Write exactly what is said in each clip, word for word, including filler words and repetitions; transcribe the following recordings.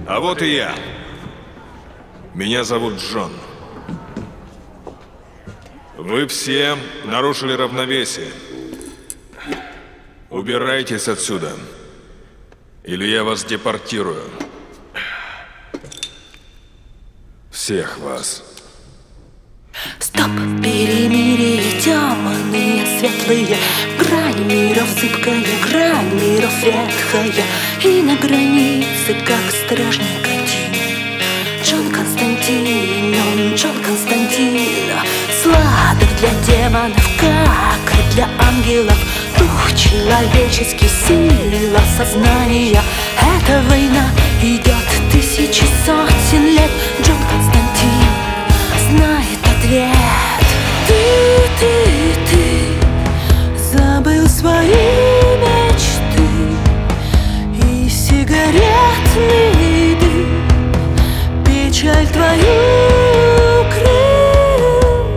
А вот и я. Меня зовут Джон. Вы все нарушили равновесие. Убирайтесь отсюда, или я вас депортирую. Всех вас. Стоп, перемирие, темные, светлые, грань миров зыбкая, грань миров ветхая, и на границе, как стражник один. Джон Константин, он Джон Константин, сладок для демонов, как и для ангелов, дух человеческий, сила сознания. Эта война идет тысячи сотен лет. Джон Константин знает ответ. Ты, ты, ты забыл свои мечты и сигаретный дым, печаль твою укрыл.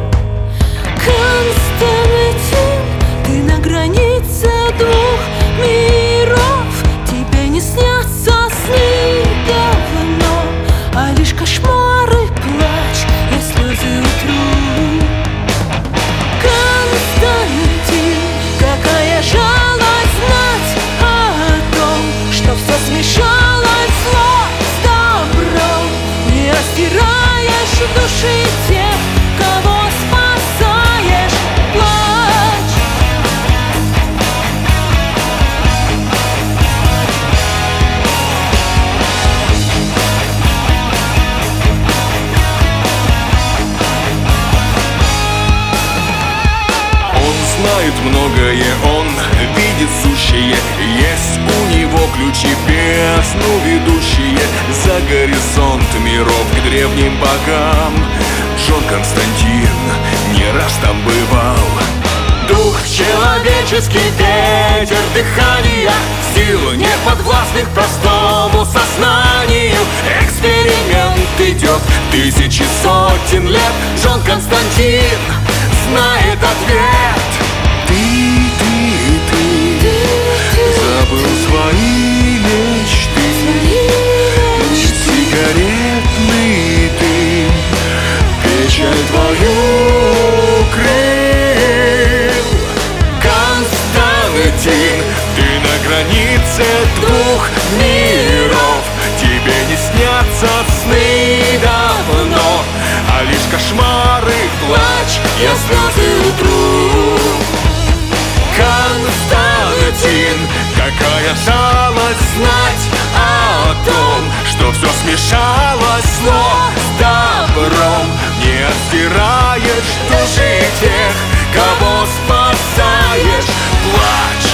Константин, ты на границе двух миров. Тебе не снятся сны давно, а лишь кошмары, плач, я слезы утру. Константин, какая жалость знать о том, что все смешалось, зло с добром. Не стираешь души тех, кого спасаешь, плачь. Знает многое, он видит сущее. Есть у него ключи бездну ведущие за горизонт миров к древним богам. Джон Константин не раз там бывал. Дух человеческий, ветер дыхания, сил неподвластных простому сознанию. Эксперимент идет тысячи сотен лет. Джон Константин знает ответ. Ты, ты, ты, ты забыл свои мечты, сигаретный дым, печаль твою укрыл. Константин, ты на границе двух миров. Тебе не снятся сны давно, а лишь кошмары, плач, я слезы утру. Константин, какая жалость знать о том, что все смешалось, зло с добром. Не отстираешь души тех, кого спасаешь, плачь.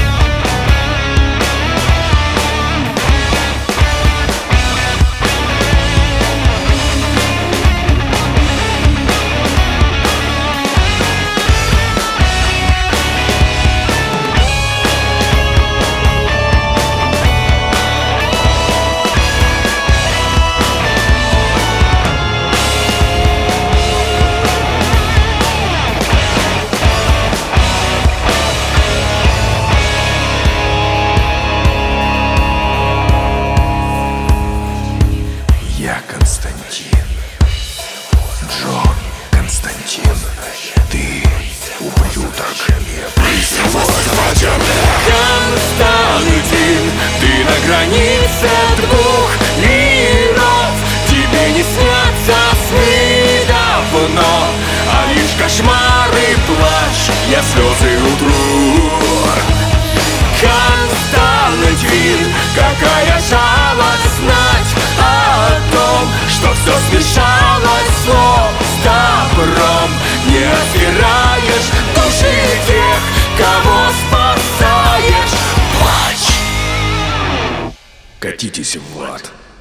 Константин, Джон Константин, ты ублюдок, Константин, ты на границе двух миров. Тебе не снятся сны давно, а лишь кошмары, плач, я слезы утру. Константин, какая жалость знать о том, что все смешалось, зло с добром. Не отстираешь души тех, кого спасаешь, плачь. Катитесь в ад.